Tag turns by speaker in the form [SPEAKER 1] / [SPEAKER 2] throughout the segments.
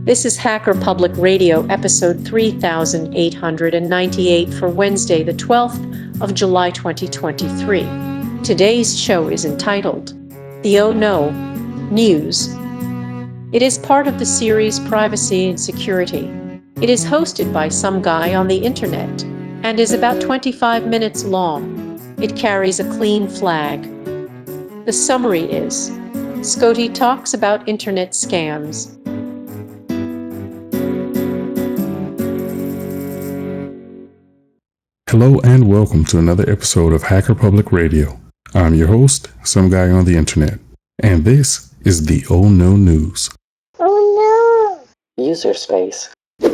[SPEAKER 1] This is Hacker Public Radio, episode 3898 for Wednesday, the 12th of July, 2023. Today's show is entitled, The Oh No News. It is part of the series Privacy and Security. It is hosted by some guy on the internet and is about 25 minutes long. It carries a clean flag. The summary is, Scotty talks about internet scams.
[SPEAKER 2] Hello and welcome to another episode of Hacker Public Radio. I'm your host, some guy on the internet, and this is the Oh No News.
[SPEAKER 3] Oh no! User space.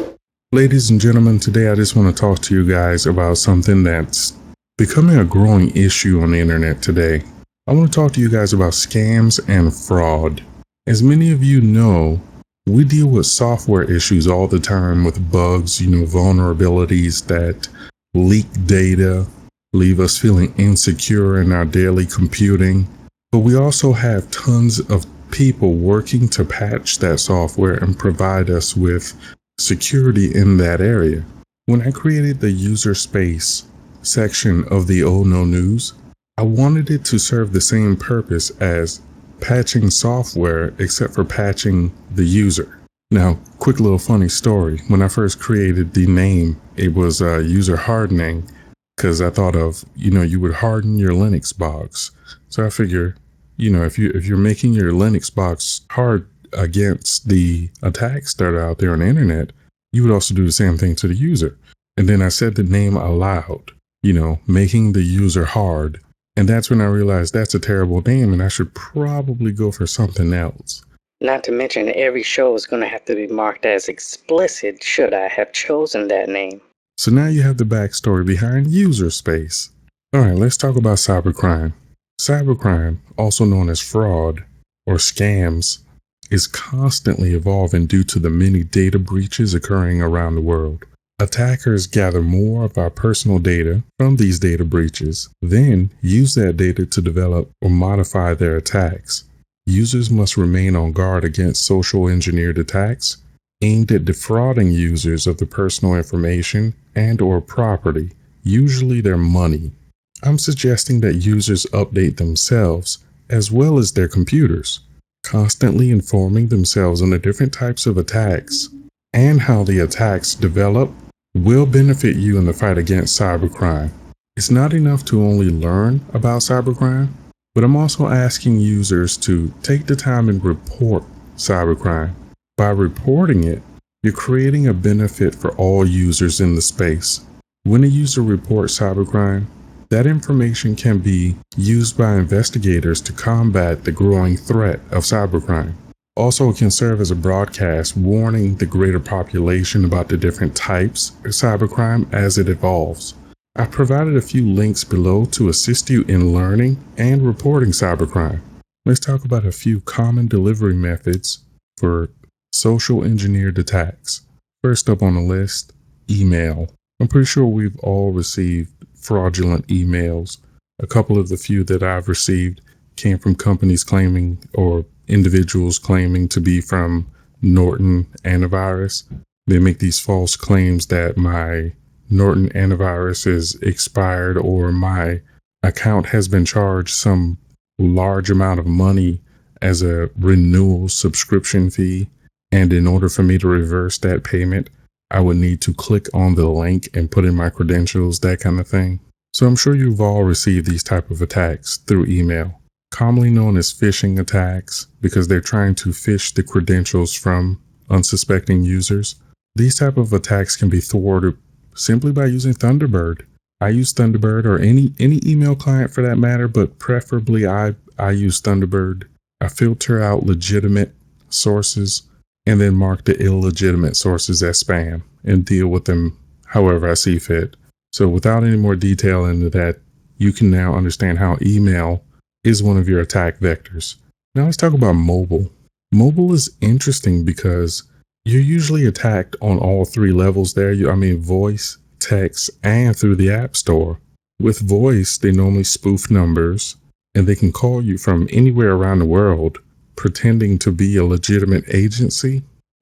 [SPEAKER 2] Ladies and gentlemen, today I just want to talk to you guys about something that's becoming a growing issue on the internet today. I want to talk to you guys about scams and fraud. As many of you know, we deal with software issues all the time with bugs, vulnerabilities that leak data, leave us feeling insecure in our daily computing. But we also have tons of people working to patch that software and provide us with security in that area. When I created the user space section of the Oh No News, I wanted it to serve the same purpose as patching software, except for patching the user. Now, quick little funny story. When I first created the name, it was user hardening, because I thought of, you would harden your Linux box. So I figure, if you're making your Linux box hard against the attacks that are out there on the internet, you would also do the same thing to the user. And then I said the name aloud, making the user hard. And that's when I realized that's a terrible name and I should probably go for something else.
[SPEAKER 3] Not to mention, every show is going to have to be marked as explicit should I have chosen that name.
[SPEAKER 2] So now you have the backstory behind user space. All right, let's talk about cybercrime. Cybercrime, also known as fraud or scams, is constantly evolving due to the many data breaches occurring around the world. Attackers gather more of our personal data from these data breaches, then use that data to develop or modify their attacks. Users must remain on guard against social engineered attacks aimed at defrauding users of the personal information and/or property, usually their money. I'm suggesting that users update themselves as well as their computers, constantly informing themselves on the different types of attacks and how the attacks develop will benefit you in the fight against cybercrime. It's not enough to only learn about cybercrime, but I'm also asking users to take the time and report cybercrime. By reporting it, you're creating a benefit for all users in the space. When a user reports cybercrime, that information can be used by investigators to combat the growing threat of cybercrime. Also, it can serve as a broadcast warning the greater population about the different types of cybercrime as it evolves. I've provided a few links below to assist you in learning and reporting cybercrime. Let's talk about a few common delivery methods for social engineered attacks. First up on the list, email. I'm pretty sure we've all received fraudulent emails. A couple of the few that I've received came from companies claiming or individuals claiming to be from Norton Antivirus. They make these false claims that my Norton Antivirus is expired or my account has been charged some large amount of money as a renewal subscription fee. And in order for me to reverse that payment, I would need to click on the link and put in my credentials, that kind of thing. So I'm sure you've all received these type of attacks through email, commonly known as phishing attacks, because they're trying to phish the credentials from unsuspecting users. These type of attacks can be thwarted simply by using Thunderbird. I use Thunderbird, or any email client for that matter, but preferably I use Thunderbird. I filter out legitimate sources and then mark the illegitimate sources as spam and deal with them however I see fit. So without any more detail into that, you can now understand how email is one of your attack vectors. Now let's talk about mobile. Mobile is interesting because you're usually attacked on all three levels there. Voice, text, and through the App Store. With voice, they normally spoof numbers, and they can call you from anywhere around the world, pretending to be a legitimate agency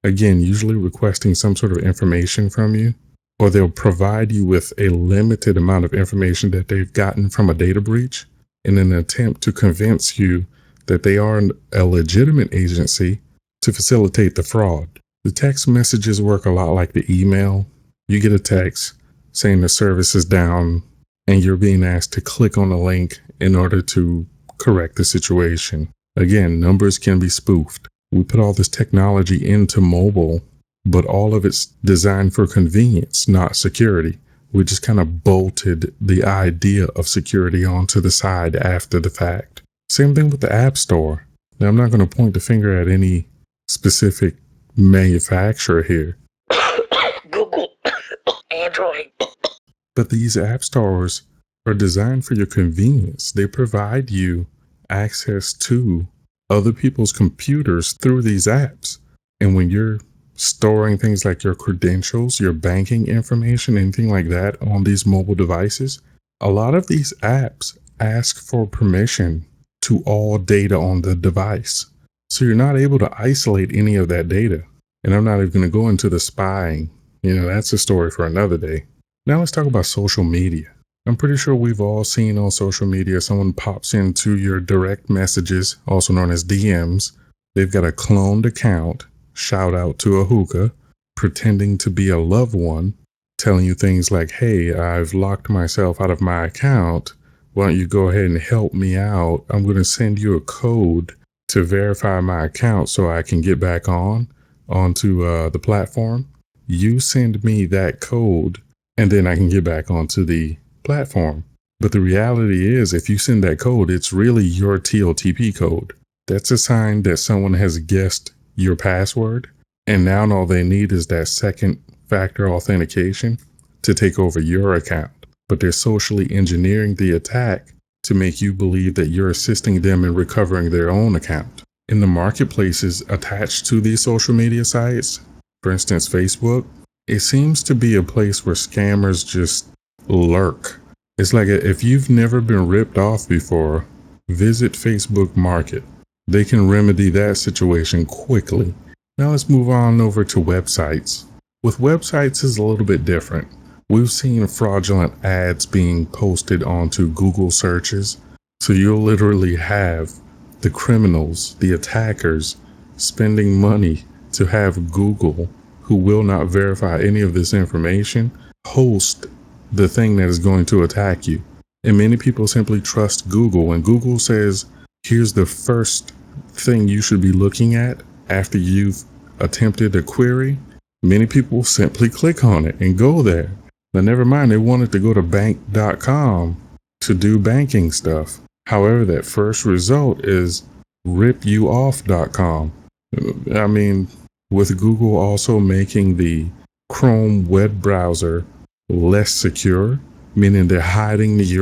[SPEAKER 2] Again, usually requesting some sort of information from you, or they'll provide you with a limited amount of information that they've gotten from a data breach in an attempt to convince you that they are a legitimate agency to facilitate the fraud. The text messages work a lot like the email. You get a text saying the service is down and you're being asked to click on a link in order to correct the situation. Again, numbers can be spoofed. We put all this technology into mobile, but all of it's designed for convenience, not security. We just kind of bolted the idea of security onto the side after the fact. Same thing with the App Store. Now, I'm not going to point the finger at any specific manufacturer here.
[SPEAKER 3] Google, Android.
[SPEAKER 2] But these app stores are designed for your convenience. They provide you access to other people's computers through these apps. And when you're storing things like your credentials, your banking information, anything like that on these mobile devices, a lot of these apps ask for permission to all data on the device. So you're not able to isolate any of that data. And I'm not even going to go into the spying. That's a story for another day. Now let's talk about social media. I'm pretty sure we've all seen on social media, someone pops into your direct messages, also known as DMs. They've got a cloned account, shout out to a hookah, pretending to be a loved one, telling you things like, hey, I've locked myself out of my account. Why don't you go ahead and help me out? I'm going to send you a code to verify my account so I can get back onto the platform. You send me that code and then I can get back onto the platform. But the reality is, if you send that code, it's really your TLTP code. That's a sign that someone has guessed your password. And now all they need is that second factor authentication to take over your account. But they're socially engineering the attack to make you believe that you're assisting them in recovering their own account. In the marketplaces attached to these social media sites, for instance, Facebook, it seems to be a place where scammers just lurk. It's like if you've never been ripped off before, visit Facebook Market. They can remedy that situation quickly. Now let's move on over to websites. With websites, it's a little bit different. We've seen fraudulent ads being posted onto Google searches. So you'll literally have the criminals, the attackers, spending money to have Google, who will not verify any of this information, host the thing that is going to attack you. And many people simply trust Google. When Google says, here's the first thing you should be looking at after you've attempted a query, many people simply click on it and go there. Now, never mind, they wanted to go to bank.com to do banking stuff. However, that first result is ripuoff.com. I mean, with Google also making the Chrome web browser less secure, meaning they're hiding the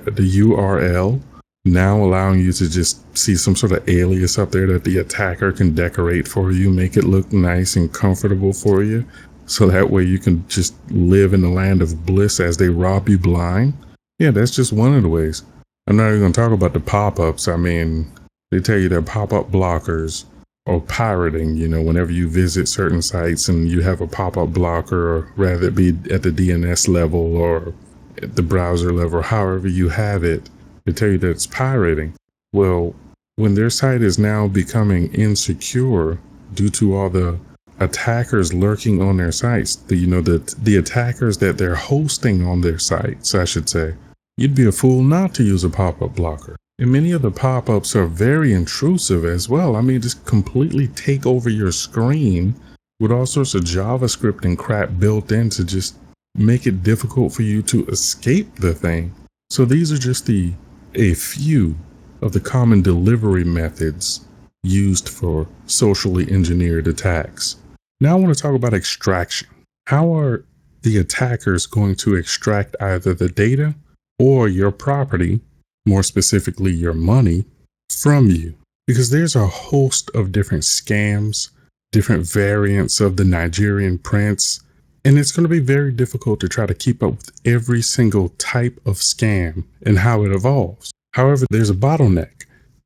[SPEAKER 2] URL, now allowing you to just see some sort of alias up there that the attacker can decorate for you, make it look nice and comfortable for you. So that way you can just live in the land of bliss as they rob you blind. Yeah, that's just one of the ways. I'm not even going to talk about the pop-ups. I mean, they tell you they're pop-up blockers or pirating, whenever you visit certain sites and you have a pop-up blocker, or rather it be at the DNS level or at the browser level, however you have it, they tell you that it's pirating. Well, when their site is now becoming insecure due to all the attackers lurking on their sites, the attackers that they're hosting on their sites, I should say, you'd be a fool not to use a pop-up blocker. And many of the pop-ups are very intrusive as well. I mean, just completely take over your screen with all sorts of JavaScript and crap built in to just make it difficult for you to escape the thing. So these are just a few of the common delivery methods used for socially engineered attacks. Now I want to talk about extraction. How are the attackers going to extract either the data or your property, more specifically your money, from you? Because there's a host of different scams, different variants of the Nigerian prince, and it's going to be very difficult to try to keep up with every single type of scam and how it evolves. However, there's a bottleneck.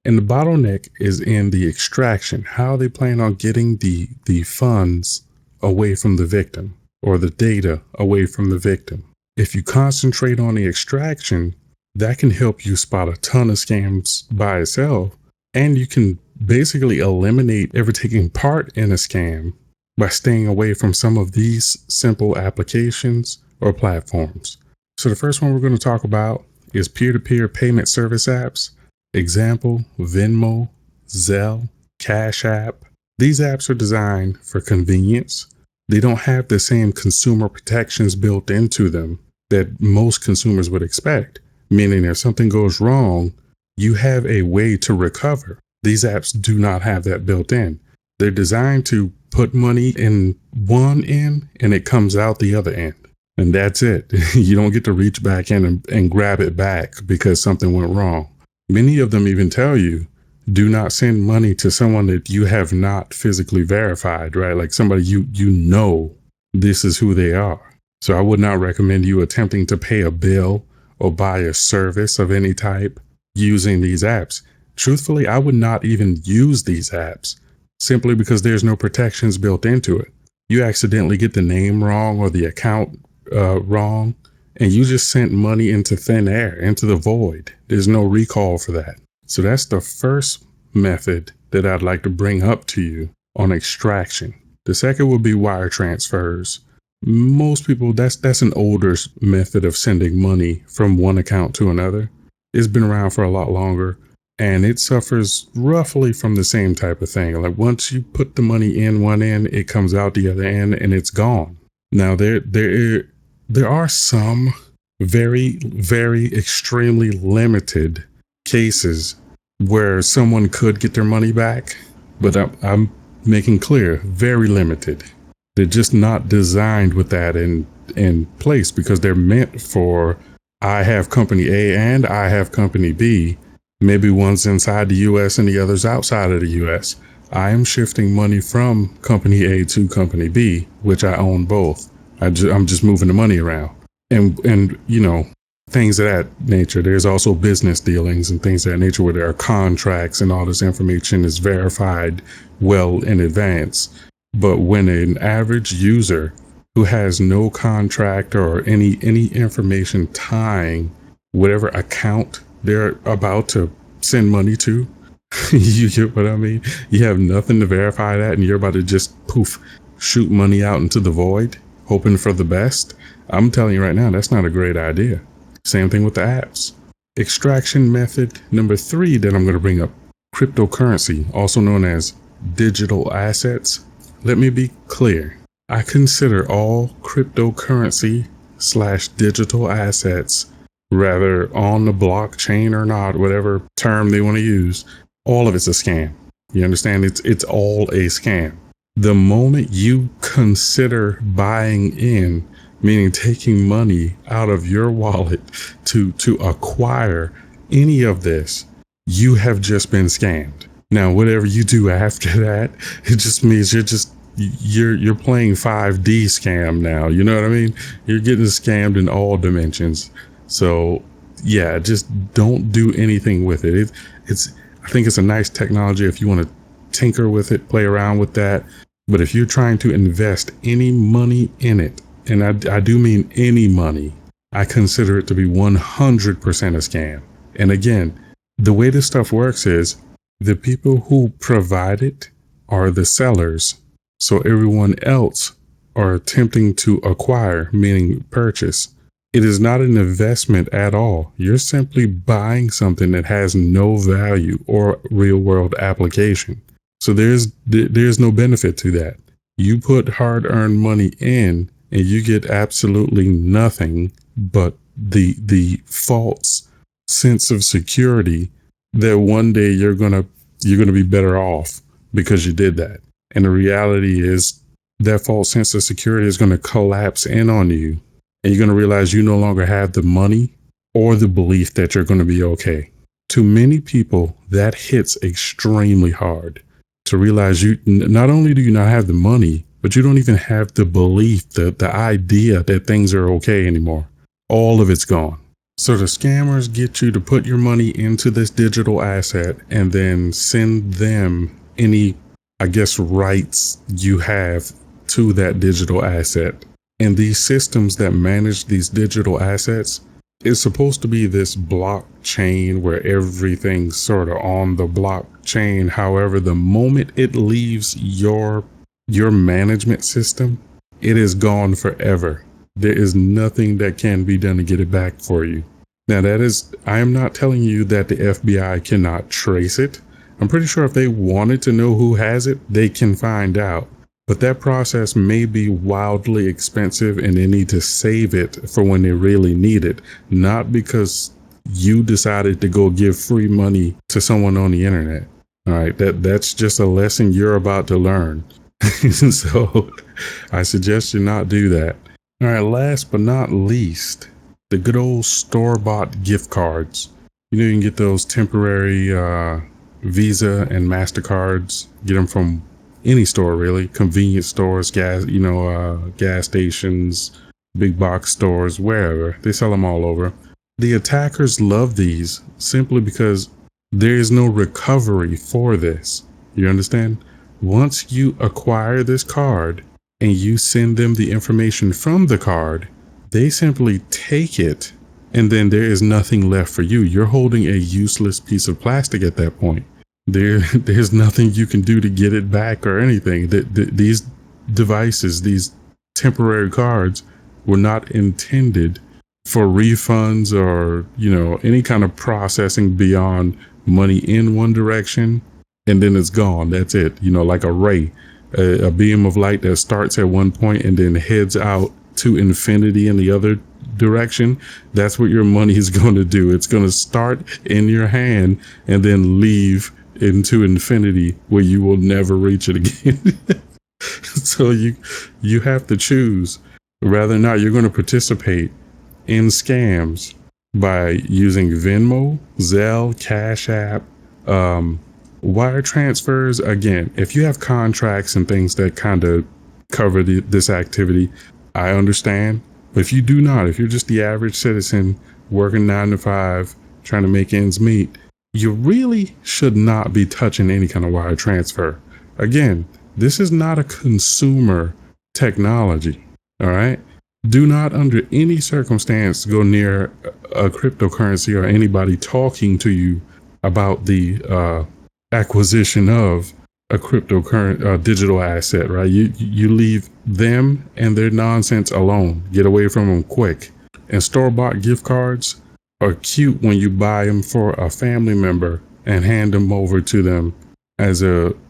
[SPEAKER 2] And the bottleneck is in the extraction. How they plan on getting the funds away from the victim or the data away from the victim. If you concentrate on the extraction, that can help you spot a ton of scams by itself. And you can basically eliminate ever taking part in a scam by staying away from some of these simple applications or platforms. So the first one we're going to talk about is peer-to-peer payment service apps. Example, Venmo, Zelle, Cash App. These apps are designed for convenience. They don't have the same consumer protections built into them that most consumers would expect, meaning if something goes wrong, you have a way to recover. These apps do not have that built in. They're designed to put money in one end and it comes out the other end. And that's it. You don't get to reach back in and grab it back because something went wrong. Many of them even tell you, do not send money to someone that you have not physically verified, right? Like somebody you know this is who they are. So I would not recommend you attempting to pay a bill or buy a service of any type using these apps. Truthfully, I would not even use these apps simply because there's no protections built into it. You accidentally get the name wrong or the account wrong, and you just sent money into thin air, into the void. There's no recall for that. So that's the first method that I'd like to bring up to you on extraction. The second would be wire transfers. Most people, that's an older method of sending money from one account to another. It's been around for a lot longer, and it suffers roughly from the same type of thing. Like once you put the money in one end, it comes out the other end and it's gone. Now there are some very, very extremely limited cases where someone could get their money back, but I'm making clear, very limited. They're just not designed with that in place because they're meant for, I have company A and I have company B. Maybe one's inside the US and the other's outside of the US. I am shifting money from company A to company B, which I own both. I'm just moving the money around. And you know, things of that nature. There's also business dealings and things of that nature where there are contracts and all this information is verified well in advance. But when an average user who has no contract or any information tying whatever account they're about to send money to, you get what I mean? You have nothing to verify that and you're about to just poof, shoot money out into the void, hoping for the best. I'm telling you right now, that's not a great idea. Same thing with the apps. Extraction method number 3 that I'm going to bring up, cryptocurrency, also known as digital assets. Let me be clear. I consider all cryptocurrency / digital assets, rather on the blockchain or not, whatever term they want to use, all of it's a scam. You understand? It's all a scam. The moment you consider buying in, meaning taking money out of your wallet to acquire any of this, you have just been scammed. Now, whatever you do after that, it just means you're playing 5D scam now. You know what I mean? You're getting scammed in all dimensions. So yeah, just don't do anything with it. I think it's a nice technology if you want to tinker with it, play around with that. But if you're trying to invest any money in it, and I do mean any money, I consider it to be 100% a scam. And again, the way this stuff works is the people who provide it are the sellers. So everyone else are attempting to acquire, meaning purchase. It is not an investment at all. You're simply buying something that has no value or real world application. So there's no benefit to that. You put hard-earned money in and you get absolutely nothing but the false sense of security that one day you're gonna be better off because you did that. And the reality is that false sense of security is going to collapse in on you, and you're going to realize you no longer have the money or the belief that you're going to be okay. To many people, that hits extremely hard to realize you not only do you not have the money, but you don't even have the belief, the idea that things are okay anymore. All of it's gone. So the scammers get you to put your money into this digital asset and then send them any, I guess, rights you have to that digital asset. And these systems that manage these digital assets is supposed to be this blockchain where everything's sort of on the blockchain. However, the moment it leaves your management system, it is gone forever. There is nothing that can be done to get it back for you. Now I am not telling you that the FBI cannot trace it. I'm pretty sure if they wanted to know who has it, they can find out. But that process may be wildly expensive and they need to save it for when they really need it. Not because you decided to go give free money to someone on the internet. All right, that's just a lesson you're about to learn. So I suggest you not do that. All right, last but not least, the good old store-bought gift cards. You know, you can get those temporary Visa and MasterCards. Get them from any store, really. Convenience stores, gas stations, big box stores, wherever. They sell them all over. The attackers love these simply because there is no recovery for this. You understand? Once you acquire this card and you send them the information from the card, they simply take it and then there is nothing left for you. You're holding a useless piece of plastic at that point. There's nothing you can do to get it back or anything. These devices, these temporary cards, were not intended for refunds or, any kind of processing beyond money in one direction and then it's gone. That's it. Like a ray, a beam of light that starts at one point and then heads out to infinity in the other direction. That's what your money is going to do. It's going to start in your hand and then leave into infinity where you will never reach it again. So you have to choose whether or not you're going to participate in scams by using Venmo, Zelle, Cash App, wire transfers. Again, if you have contracts and things that kind of cover this activity, I understand. But if you do not, if you're just the average citizen working 9 to 5, trying to make ends meet, you really should not be touching any kind of wire transfer. Again, this is not a consumer technology. All right. Do not under any circumstance go near a cryptocurrency or anybody talking to you about the acquisition of a cryptocurrency digital asset, right? You leave them and their nonsense alone. Get away from them quick. And store-bought gift cards are cute when you buy them for a family member and hand them over to them as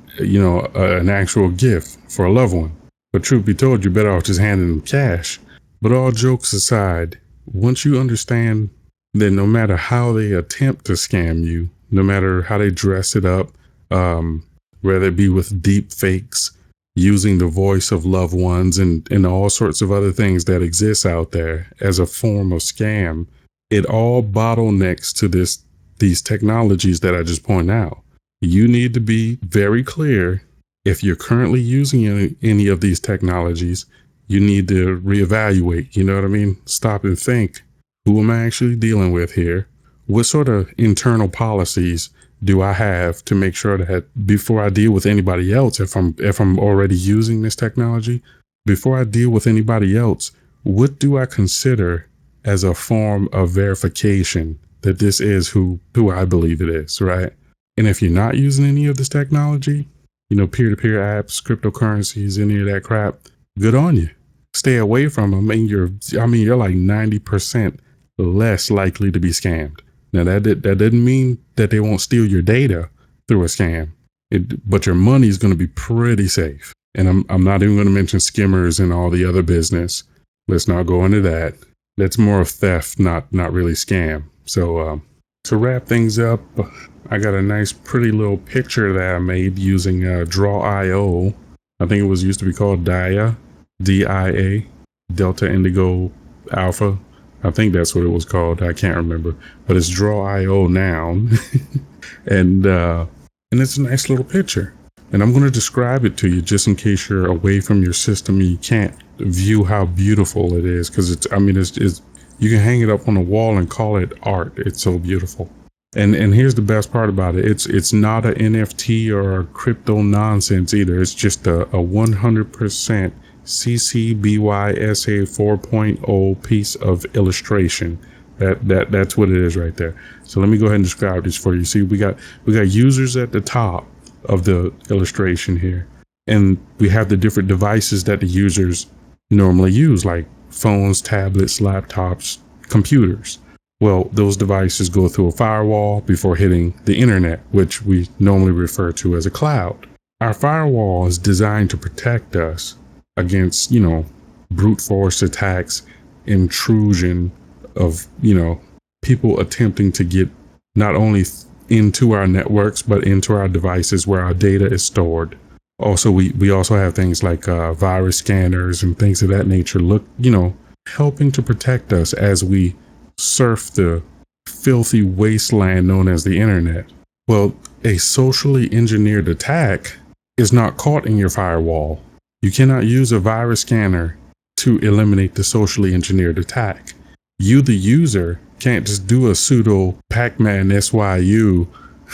[SPEAKER 2] an actual gift for a loved one. But truth be told, you're better off just handing them cash. But all jokes aside, once you understand that no matter how they attempt to scam you, no matter how they dress it up, whether it be with deep fakes, using the voice of loved ones and all sorts of other things that exist out there as a form of scam, it all bottlenecks to these technologies that I just pointed out. You need to be very clear. If you're currently using any of these technologies, you need to reevaluate. You know what I mean? Stop and think. Who am I actually dealing with here? What sort of internal policies do I have to make sure that before I deal with anybody else, if I'm already using this technology, before I deal with anybody else, what do I consider as a form of verification that this is who I believe it is, right? And if you're not using any of this technology, peer-to-peer apps, cryptocurrencies, any of that crap, good on you. Stay away from them and you're like 90% less likely to be scammed. Now that doesn't mean that they won't steal your data through a scam, but your money is going to be pretty safe. And I'm not even going to mention skimmers and all the other business. Let's not go into that. That's more of theft, not really scam. So to wrap things up, I got a nice, pretty little picture that I made using Draw.io. I think it was used to be called DIA, DIA, Delta Indigo Alpha. I think that's what it was called. I can't remember, but it's Draw.io now. and it's a nice little picture. And I'm going to describe it to you just in case you're away from your system and you can't view how beautiful it is. Because it's You can hang it up on the wall and call it art. It's so beautiful. And here's the best part about it. It's not a NFT or a crypto nonsense either. It's just a 100% CC BY SA 4.0 piece of illustration. That's what it is right there. So let me go ahead and describe this for you. See, we got users at the top of the illustration here, and we have the different devices that the users normally use, like phones, tablets, laptops, computers. Well, those devices go through a firewall before hitting the internet, which we normally refer to as a cloud. Our firewall is designed to protect us against, brute force attacks, intrusion of, people attempting to get not only into our networks, but into our devices where our data is stored. Also, we also have things like virus scanners and things of that nature, helping to protect us as we surf the filthy wasteland known as the internet. Well, a socially engineered attack is not caught in your firewall. You cannot use a virus scanner to eliminate the socially engineered attack. You, the user, can't just do a sudo pacman SYU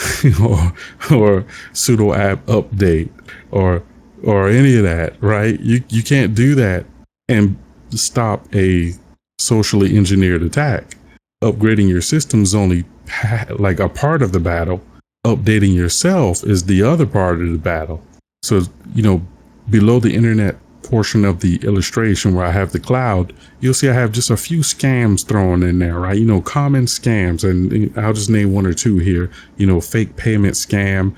[SPEAKER 2] or sudo app update or any of that, right? You can't do that and stop a socially engineered attack. Upgrading your system is only like a part of the battle. Updating yourself is the other part of the battle. So, below the internet portion of the illustration where I have the cloud, you'll see I have just a few scams thrown in there, right? Common scams, and I'll just name one or two here. Fake payment scam,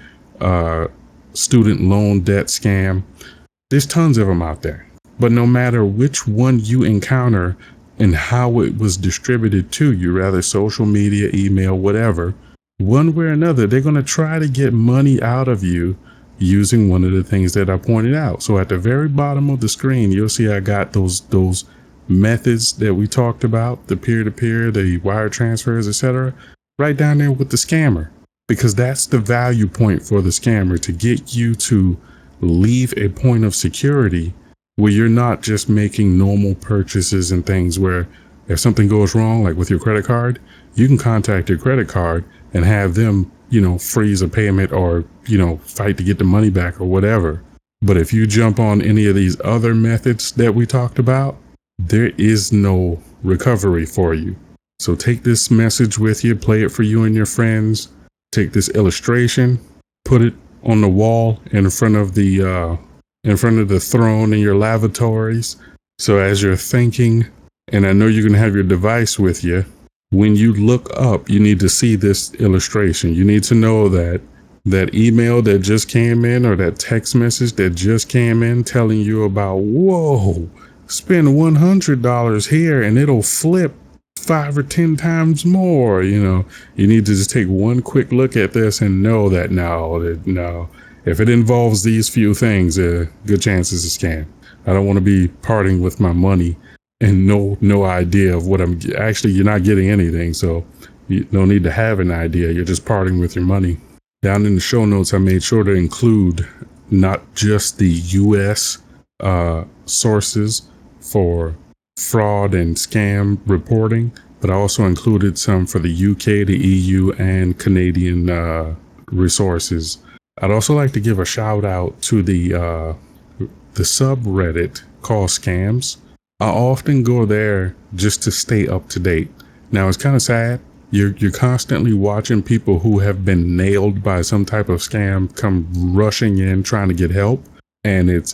[SPEAKER 2] student loan debt scam. There's tons of them out there. But no matter which one you encounter and how it was distributed to you, rather social media, email, whatever, one way or another, they're going to try to get money out of you using one of the things that I pointed out. So at the very bottom of the screen, you'll see I got those methods that we talked about, the peer-to-peer, the wire transfers, etc., right down there with the scammer, because that's the value point for the scammer, to get you to leave a point of security where you're not just making normal purchases and things where if something goes wrong, like with your credit card, you can contact your credit card and have them, freeze a payment or, fight to get the money back or whatever. But if you jump on any of these other methods that we talked about, there is no recovery for you. So take this message with you, play it for you and your friends, take this illustration, put it on the wall in front of the throne in your lavatories. So as you're thinking, and I know you're going to have your device with you, when you look up, you need to see this illustration. You need to know that email that just came in or that text message that just came in telling you about, whoa, spend $100 here and it'll flip 5 or 10 times more. You need to just take one quick look at this and know that no, if it involves these few things, good chances it's a scam. I don't want to be parting with my money and no idea of what you're not getting anything. So you don't need to have an idea. You're just parting with your money. Down in the show notes, I made sure to include not just the US sources for fraud and scam reporting, but I also included some for the UK, the EU, and Canadian resources. I'd also like to give a shout out to the subreddit called Scams. I often go there just to stay up to date. Now, it's kind of sad. You're constantly watching people who have been nailed by some type of scam come rushing in trying to get help. And that's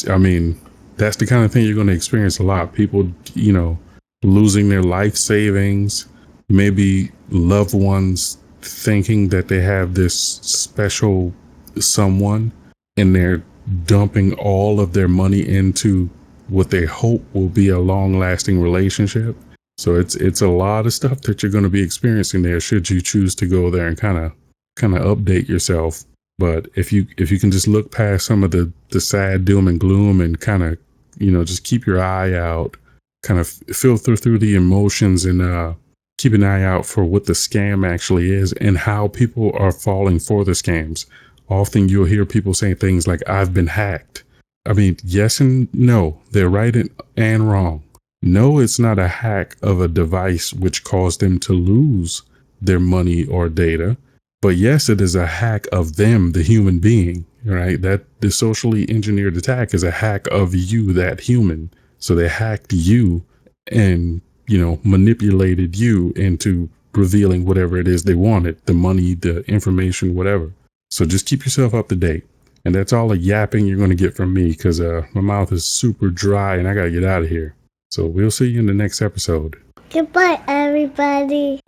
[SPEAKER 2] the kind of thing you're going to experience a lot. People, losing their life savings, maybe loved ones thinking that they have this special someone, and they're dumping all of their money into what they hope will be a long-lasting relationship. So it's a lot of stuff that you're going to be experiencing there should you choose to go there and kind of update yourself. But if you can just look past some of the sad doom and gloom and kind of, just keep your eye out, kind of filter through the emotions and keep an eye out for what the scam actually is and how people are falling for the scams. Often you'll hear people saying things like, I've been hacked. Yes and no. They're right and wrong. No, it's not a hack of a device which caused them to lose their money or data. But yes, it is a hack of them, the human being, right? That the socially engineered attack is a hack of you, that human. So they hacked you and, manipulated you into revealing whatever it is they wanted, the money, the information, whatever. So just keep yourself up to date. And that's all the yapping you're going to get from me because my mouth is super dry and I got to get out of here. So we'll see you in the next episode.
[SPEAKER 4] Goodbye, everybody.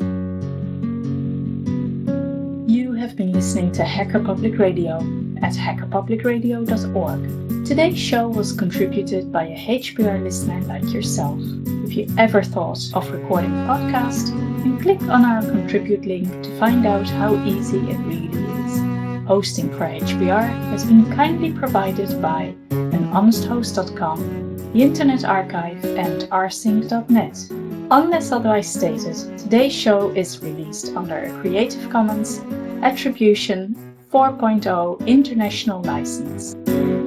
[SPEAKER 5] You have been listening to Hacker Public Radio at hackerpublicradio.org. Today's show was contributed by a HPR listener like yourself. If you ever thought of recording a podcast, you click on our contribute link to find out how easy it really is. Hosting for HPR has been kindly provided by anhonesthost.com, the Internet Archive, and rsync.net. Unless otherwise stated, today's show is released under a Creative Commons Attribution 4.0 International License.